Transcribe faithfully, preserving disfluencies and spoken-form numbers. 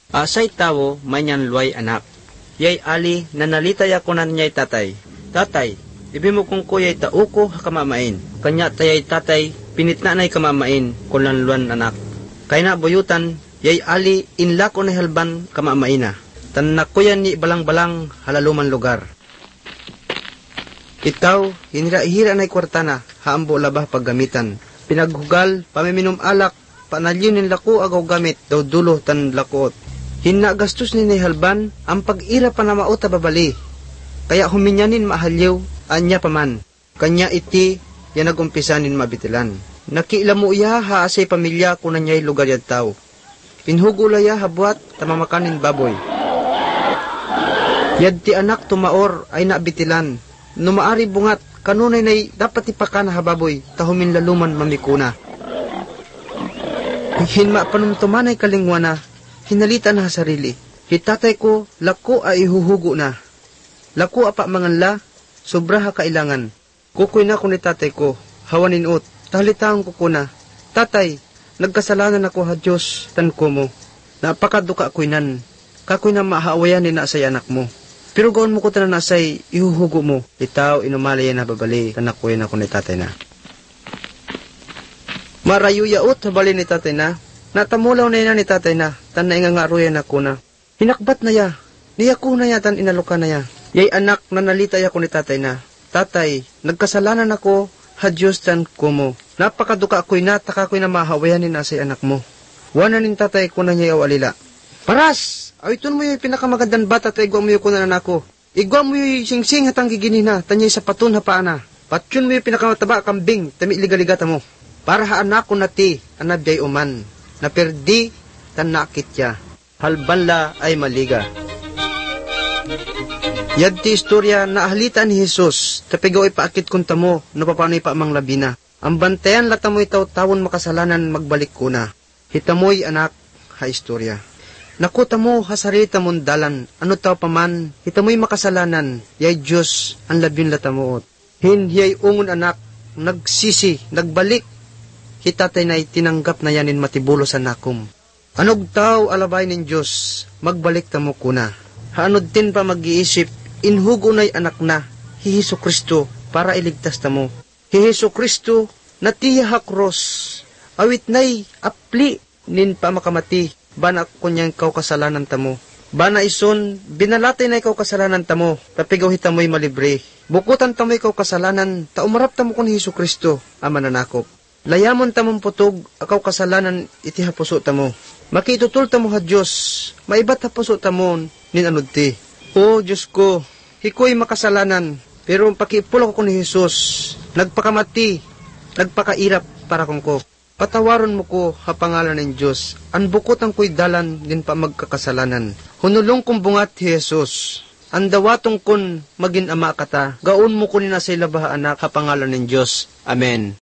Asay tawo, manyan luay anak. Yay ali, nanalitay ako na niya'y tatay. Tatay, ibi mo kung kuya'y tauko kamamain. Kanya taya'y tatay, pinitnanay kamamain, kulanluan anak. Kaya na buyutan, yay ali, inlako na halban kamamaina. Tanak ko yan ni balang-balang halaluman lugar. Ikaw, hinira-hira na'y kwartana, haambo labah paggamitan. Pinaghugal, pamiminum alak, panalyo nin lako agaw gamit, daw dulo tan lakot. Hina gastos ni halban, ang pag-ira pa na mauta babali. Kaya huminyanin mahalyaw, anya paman. Kanya iti, yan nagumpisanin mabitilan. Nakiilamo iya haasay pamilya kung nanya'y lugar yad tao. Pinhugulaya habuat, tamamakanin baboy. Yad ti anak tumaor ay nabitilan. Numaari bungat, kanunay na'y dapat ipakan hababoy, tahumin laluman mamikuna. Hinma panumtumanay kalingwana, hinalita na sarili. Hitatay ko, lako ay ihuhugo na. Lako apa manganla, sobra ha kailangan. Kukoy na ko ni tatay ko, hawanin ut, tahlitaang ko ko na. Tatay, nagkasalanan ako ha Diyos, tan ko mo. Napakaduka ko'y nan, kakoy na maahawayan ni nasay anak mo. Pero gawin mo ko tanan nasay, ihuhugo mo. Itaw, inumalay na babali, tanak ko yun ako ni tatay na. Marayo yaot, habali ni tatay na. Natamulaw na yun ni tatay na, tan na ingangaruyan ako na. Hinakbat na ya, niya ko na ya, tan inaluka na ya. Yay anak, nanalitay ako ni tatay na. Tatay, nagkasalanan ako, ha Diyos tan ko mo. Napakaduka ako'y na, taka ko'y na mahawayan ni nasay anak mo. Wana nin tatay ko na niya awalila. Paras! Awiton mo yung pinakamagandang bata at igwa mo yung kunanan ako. Igwa mo yung singsing hatang giginina, tanyay sa paton ha paana. Patyon mo yung pinakamataba kambing, tami ligaligata mo. Para haan ako na ti, anabiyay uman. Naperdi, tan nakit ya. Halbanla ay maliga. Yad ti istorya na ahalita ni Jesus, tapigaw ipaakit kunta mo, no papano'y pa amang labina. Ang bantayan lata mo itaw tawon makasalanan magbalik kuna. Hitamoy anak, ha istorya. Nakuta mo hasarita mong dalan, ano tao paman, hitamoy makasalanan, yay Diyos, ang labin lata mo. Hinhiyay ungon anak, nagsisi, nagbalik, hitatay na itinanggap na yanin matibulo sa nakum. Anog tao alabay nin Diyos, magbalik tamo kuna. Haanod din pa mag-iisip, inhugo na'y anak na, hi Hesu Kristo, para iligtas tamo. Hi Hesu Kristo, natiyahak ros, awit na'y apli, nin pa makamati, bana kunyang ikaw kasalanan tamo. Bana ison, binalatay na ikaw kasalanan tamo, tapigaw hitamoy malibre. Bukutan tamo ikaw kasalanan, taumarap tamo kun Hesu Kristo, ama nanakop. Layamon tamong putog, akaw kasalanan iti hapuso tamo. Makitutul tamo ha Diyos, maibat hapuso tamo, nin anod ti. O Diyos ko, hiko'y makasalanan, pero pakipulo ko kun Jesus, nagpakamati, nagpakairap para kong ko. Patawaron mo ko, ha pangalan ng Diyos, ang bukot ang ko'y dalan, din pa magkakasalanan. Hunulong kong bungat, Jesus, ang dawatong kun magin ama kata, gaon mo ko ni na sa ilabaha anak, ha pangalan ng Diyos. Amen.